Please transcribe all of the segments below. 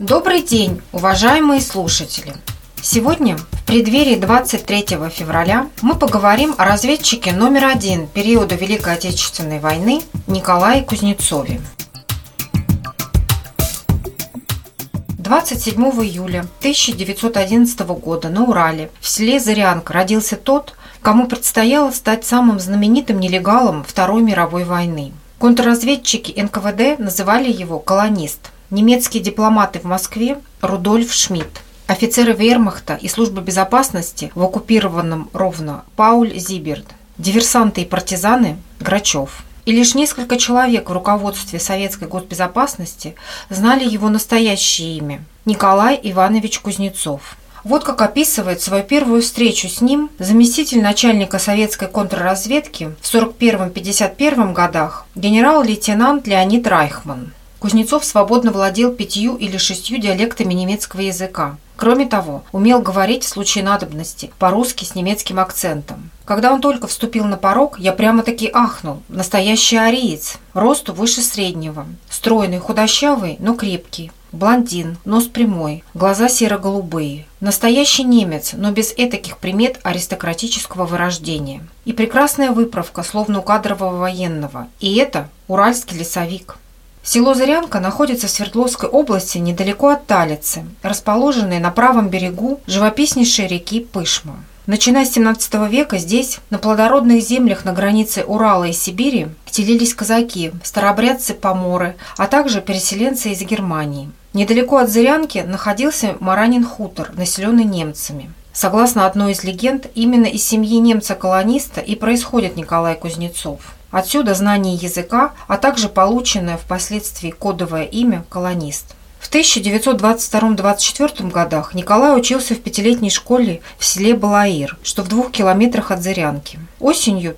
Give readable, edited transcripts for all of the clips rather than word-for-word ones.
Добрый день, уважаемые слушатели! Сегодня, в преддверии 23 февраля, мы поговорим о разведчике номер 1 периода Великой Отечественной войны Николае Кузнецове. 27 июля 1911 года на Урале, в селе Зырянка, родился тот, кому предстояло стать самым знаменитым нелегалом Второй мировой войны. Контрразведчики НКВД называли его «колонист». Немецкие дипломаты в Москве Рудольф Шмидт, офицеры вермахта и службы безопасности в оккупированном Ровно Пауль Зиберт, диверсанты и партизаны Грачев. И лишь несколько человек в руководстве советской госбезопасности знали его настоящее имя – Николай Иванович Кузнецов. Вот как описывает свою первую встречу с ним заместитель начальника советской контрразведки в 1941-1951 годах генерал-лейтенант Леонид Райхман. Кузнецов свободно владел 5 или 6 диалектами немецкого языка. Кроме того, умел говорить в случае надобности по-русски с немецким акцентом. Когда он только вступил на порог, я прямо-таки ахнул. Настоящий ариец, росту выше среднего, стройный, худощавый, но крепкий. Блондин, нос прямой, глаза серо-голубые. Настоящий немец, но без этаких примет аристократического вырождения. И прекрасная выправка, словно у кадрового военного. И это уральский лесовик. Село Зырянка находится в Свердловской области недалеко от Талицы, расположенной на правом берегу живописнейшей реки Пышма. Начиная с 17 века здесь, на плодородных землях на границе Урала и Сибири, селились казаки, старообрядцы-поморы, а также переселенцы из Германии. Недалеко от Зырянки находился Маранин хутор, населенный немцами. Согласно одной из легенд, именно из семьи немца-колониста и происходит Николай Кузнецов. Отсюда знание языка, а также полученное впоследствии кодовое имя «колонист». В 1922-1924 годах Николай учился в 5-летней школе в селе Балаир, что в 2 километрах от Зырянки. Осенью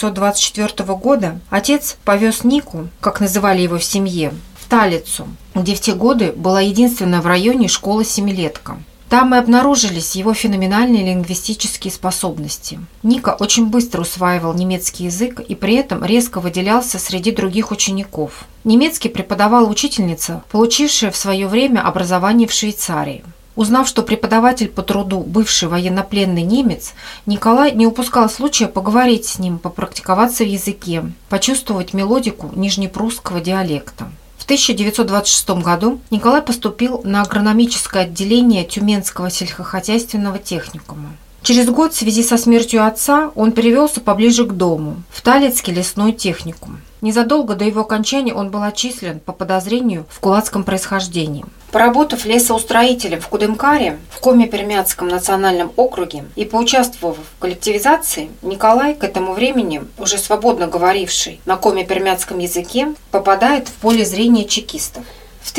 1924 года отец повез Нику, как называли его в семье, в Талицу, где в те годы была единственная в районе школа-семилетка. Там и обнаружились его феноменальные лингвистические способности. Ника очень быстро усваивал немецкий язык и при этом резко выделялся среди других учеников. Немецкий преподавала учительница, получившая в свое время образование в Швейцарии. Узнав, что преподаватель по труду бывший военнопленный немец, Николай не упускал случая поговорить с ним, попрактиковаться в языке, почувствовать мелодику нижнепрусского диалекта. В 1926 году Николай поступил на агрономическое отделение Тюменского сельскохозяйственного техникума. Через год в связи со смертью отца он перевелся поближе к дому, в Талицкий лесной техникум. Незадолго до его окончания он был отчислен по подозрению в кулацком происхождении. Поработав лесоустроителем в Кудымкаре, в Коми-Пермяцком национальном округе и поучаствовав в коллективизации, Николай, к этому времени уже свободно говоривший на коми-пермяцком языке, попадает в поле зрения чекистов. В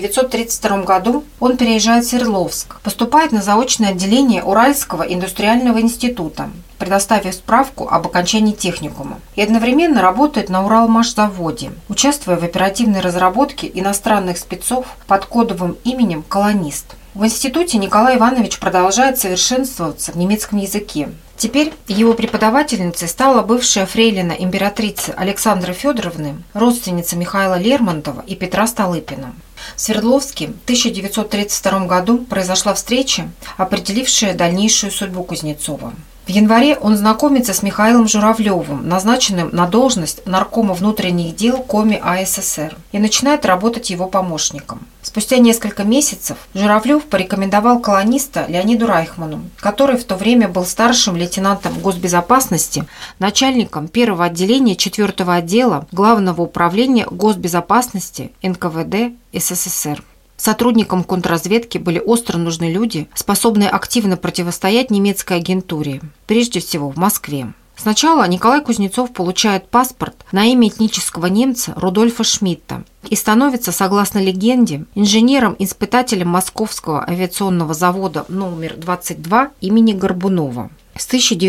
1932 году он переезжает в Свердловск, поступает на заочное отделение Уральского индустриального института, предоставив справку об окончании техникума, и одновременно работает на Уралмашзаводе, участвуя в оперативной разработке иностранных спецов под кодовым именем «Колонист». В институте Николай Иванович продолжает совершенствоваться в немецком языке. Теперь его преподавательницей стала бывшая фрейлина императрицы Александры Федоровны, родственница Михаила Лермонтова и Петра Столыпина. В Свердловске в 1932 году произошла встреча, определившая дальнейшую судьбу Кузнецова. В январе он знакомится с Михаилом Журавлевым, назначенным на должность наркома внутренних дел Коми АССР, и начинает работать его помощником. Спустя несколько месяцев Журавлев порекомендовал колониста Леониду Райхману, который в то время был старшим лейтенантом госбезопасности, начальником 1-го отделения 4-го отдела Главного управления госбезопасности НКВД СССР. Сотрудникам контрразведки были остро нужны люди, способные активно противостоять немецкой агентуре, прежде всего в Москве. Сначала Николай Кузнецов получает паспорт на имя этнического немца Рудольфа Шмидта и становится, согласно легенде, инженером-испытателем Московского авиационного завода номер 22 имени Горбунова. С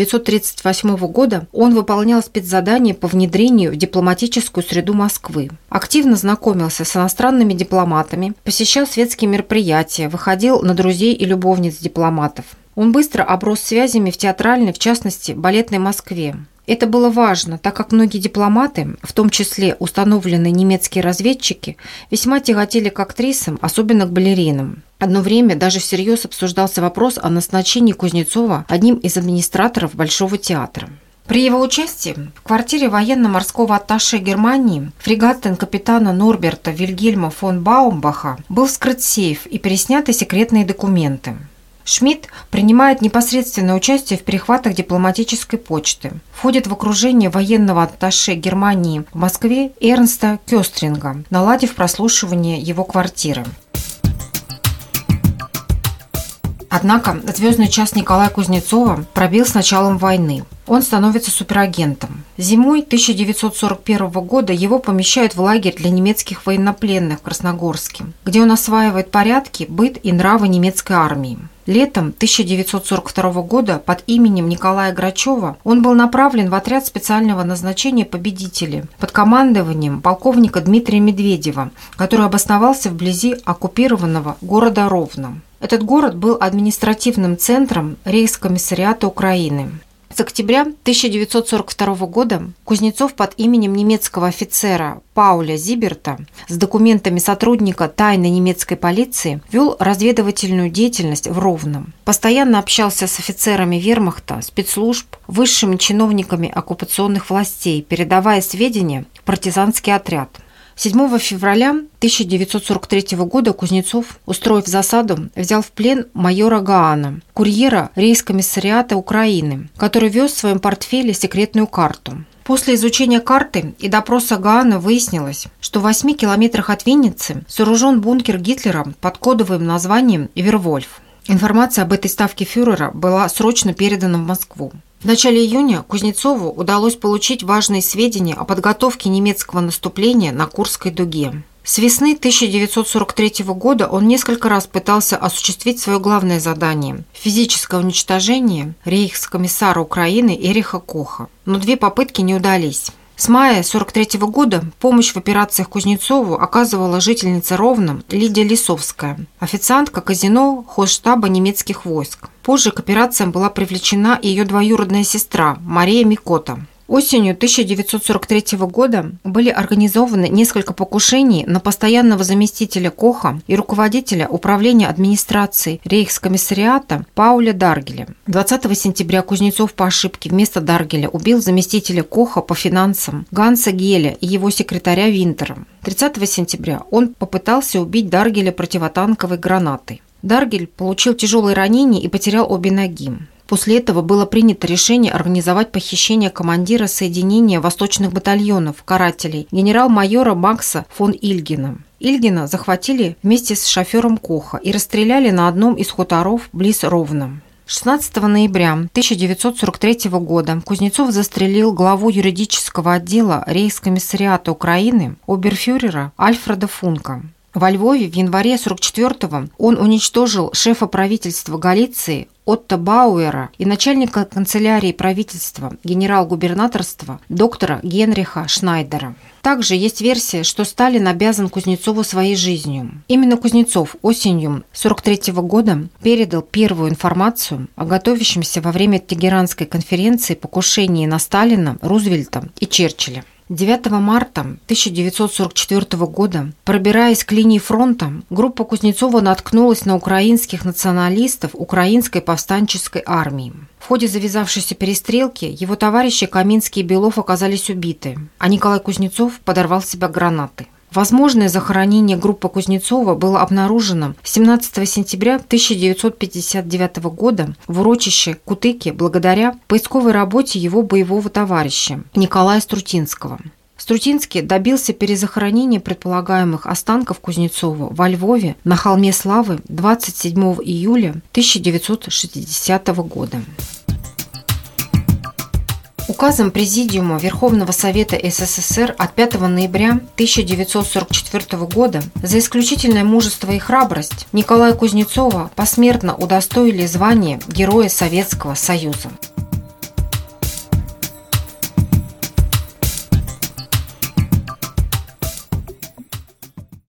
1938 года он выполнял спецзадания по внедрению в дипломатическую среду Москвы. Активно знакомился с иностранными дипломатами, посещал светские мероприятия, выходил на друзей и любовниц дипломатов. Он быстро оброс связями в театральной, в частности, балетной Москве. Это было важно, так как многие дипломаты, в том числе установленные немецкие разведчики, весьма тяготели к актрисам, особенно к балеринам. Одно время даже всерьез обсуждался вопрос о назначении Кузнецова одним из администраторов Большого театра. При его участии в квартире военно-морского атташе Германии фрегатен-капитана Норберта Вильгельма фон Баумбаха был вскрыт сейф и пересняты секретные документы. Шмидт принимает непосредственное участие в перехватах дипломатической почты. Входит в окружение военного атташе Германии в Москве Эрнста Кёстринга, наладив прослушивание его квартиры. Однако звездный час Николая Кузнецова пробил с началом войны. Он становится суперагентом. Зимой 1941 года его помещают в лагерь для немецких военнопленных в Красногорске, где он осваивает порядки, быт и нравы немецкой армии. Летом 1942 года под именем Николая Грачева он был направлен в отряд специального назначения «Победители» под командованием полковника Дмитрия Медведева, который обосновался вблизи оккупированного города Ровно. Этот город был административным центром Рейхскомиссариата Украины. С октября 1942 года Кузнецов под именем немецкого офицера Пауля Зиберта с документами сотрудника тайной немецкой полиции вел разведывательную деятельность в Ровном. Постоянно общался с офицерами вермахта, спецслужб, высшими чиновниками оккупационных властей, передавая сведения в партизанский отряд. 7 февраля 1943 года Кузнецов, устроив засаду, взял в плен майора Гаана, курьера Рейхскомиссариата Украины, который вез в своем портфеле секретную карту. После изучения карты и допроса Гаана выяснилось, что в 8 километрах от Винницы сооружен бункер Гитлера под кодовым названием «Вервольф». Информация об этой ставке фюрера была срочно передана в Москву. В начале июня Кузнецову удалось получить важные сведения о подготовке немецкого наступления на Курской дуге. С весны 1943 года он несколько раз пытался осуществить свое главное задание – физическое уничтожение рейхскомиссара Украины Эриха Коха, но 2 попытки не удались. С мая 1943 года помощь в операциях Кузнецову оказывала жительница Ровно Лидия Лисовская, официантка казино хозштаба немецких войск. Позже к операциям была привлечена и ее двоюродная сестра Мария Микота. Осенью 1943 года были организованы несколько покушений на постоянного заместителя Коха и руководителя управления администрации Рейхскомиссариата Пауля Даргеля. 20 сентября Кузнецов по ошибке вместо Даргеля убил заместителя Коха по финансам Ганса Геля и его секретаря Винтера. 30 сентября он попытался убить Даргеля противотанковой гранатой. Даргель получил тяжелые ранения и потерял обе ноги. После этого было принято решение организовать похищение командира соединения восточных батальонов карателей генерал-майора Макса фон Ильгена. Ильгена захватили вместе с шофером Коха и расстреляли на одном из хуторов близ Ровно. 16 ноября 1943 года Кузнецов застрелил главу юридического отдела Рейхскомиссариата Украины оберфюрера Альфреда Функа. Во Львове в январе 1944-го он уничтожил шефа правительства Галиции Отто Бауэра и начальника канцелярии правительства генерал-губернаторства доктора Генриха Шнайдера. Также есть версия, что Сталин обязан Кузнецову своей жизнью. Именно Кузнецов осенью 1943 года передал первую информацию о готовящемся во время Тегеранской конференции покушении на Сталина, Рузвельта и Черчилля. 9 марта 1944 года, пробираясь к линии фронта, группа Кузнецова наткнулась на украинских националистов Украинской повстанческой армии. В ходе завязавшейся перестрелки его товарищи Каминский и Белов оказались убиты, а Николай Кузнецов подорвал себя гранатой. Возможное захоронение группы Кузнецова было обнаружено 17 сентября 1959 года в урочище Кутыки благодаря поисковой работе его боевого товарища Николая Струтинского. Струтинский добился перезахоронения предполагаемых останков Кузнецова во Львове на холме Славы 27 июля 1960 года. Указом Президиума Верховного Совета СССР от 5 ноября 1944 года за исключительное мужество и храбрость Николая Кузнецова посмертно удостоили звания Героя Советского Союза.